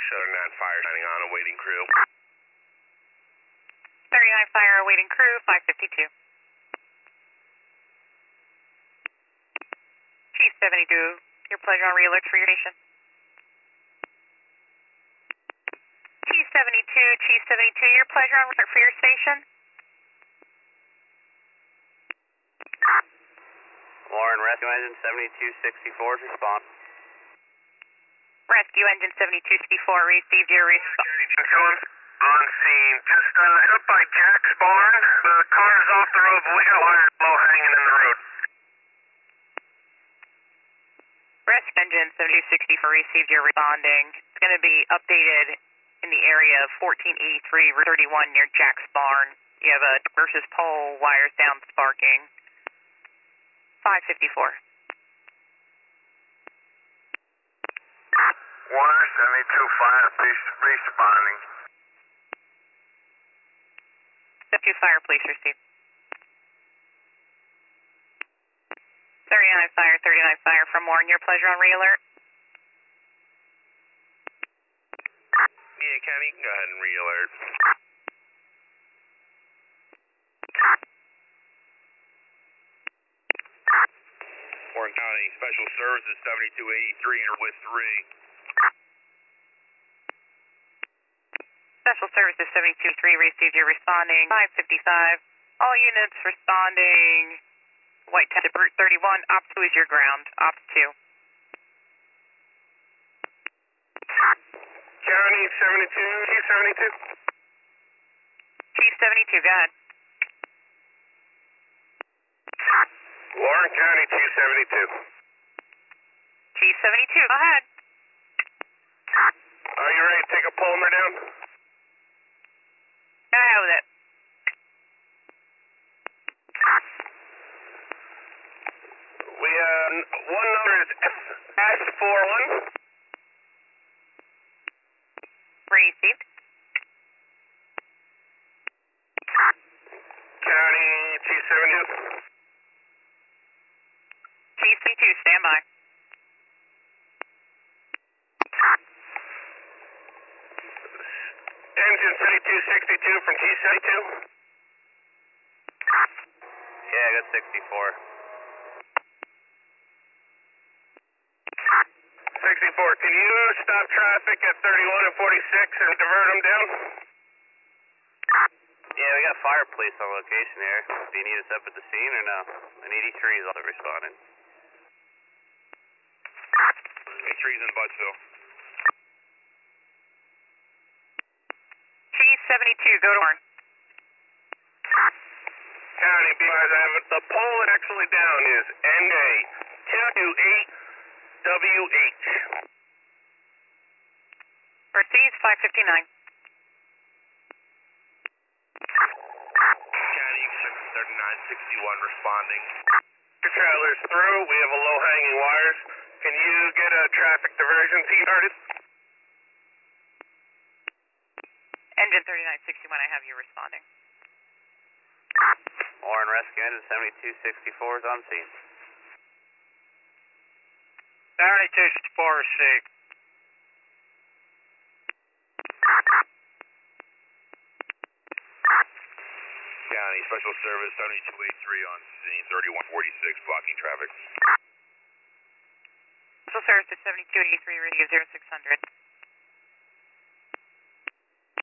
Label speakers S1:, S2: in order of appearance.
S1: Southern 9 Fire signing on, awaiting crew.
S2: 39 Fire, awaiting crew, 552. Chief 72, your pleasure on re-alert for your station. Chief 72, your pleasure on alert for your station.
S3: Warren, rescue engine 7264, respond.
S2: Rescue engine 7264, received your response.
S1: On scene, just up by Jack's barn. The car is off the road, but we got wires low hanging in the road.
S2: Rescue engine 7264, received your responding. It's going to be updated in the area of 1483, Route 31 near Jack's barn. You have a versus pole, wires down, sparking. 554.
S1: Warner 72 Fire, please responding.
S2: 72 Fire, please receive. 39 Fire from Warren, your pleasure on re-alert.
S1: Yeah, County, you can go ahead and re-alert. Warren County Special Services 7283 and with 3.
S2: Special Services 723, received your responding. 555. All units responding. White Tech Route 31, Ops 2 is your ground. Ops 2.
S1: County 72, Chief 72.
S2: Chief 72, go ahead.
S1: Warren County Chief 72.
S2: Chief 72, go ahead.
S1: Are you ready to take a Palmer down?
S2: Go ahead with it.
S1: We, one number is S41.
S2: Received.
S1: County Chief 72.
S2: Chief 72, stand by.
S1: Engine 7262 from T72.
S3: Yeah, I got 64.
S1: 64, can you stop traffic at 31 and 46 and divert them down?
S3: Yeah, we got fire police on location here. Do you need us up at the scene or no? An 83 is also responding.
S1: 83's in Buttsville.
S2: Chief 72, go to Warren.
S1: County, because I have it. The pole actually down is NA 228WH.
S2: Received 559.
S1: County, 3961 responding. Your trailer's through. We have a low hanging wires. Can you get a traffic diversion started?
S2: Engine 3961, I have you responding.
S3: Warren, rescue engine 7264 is on scene.
S1: 7264 received. County Special Service 7283 on scene 3146 blocking traffic.
S2: Special Services 7283, radio 0600.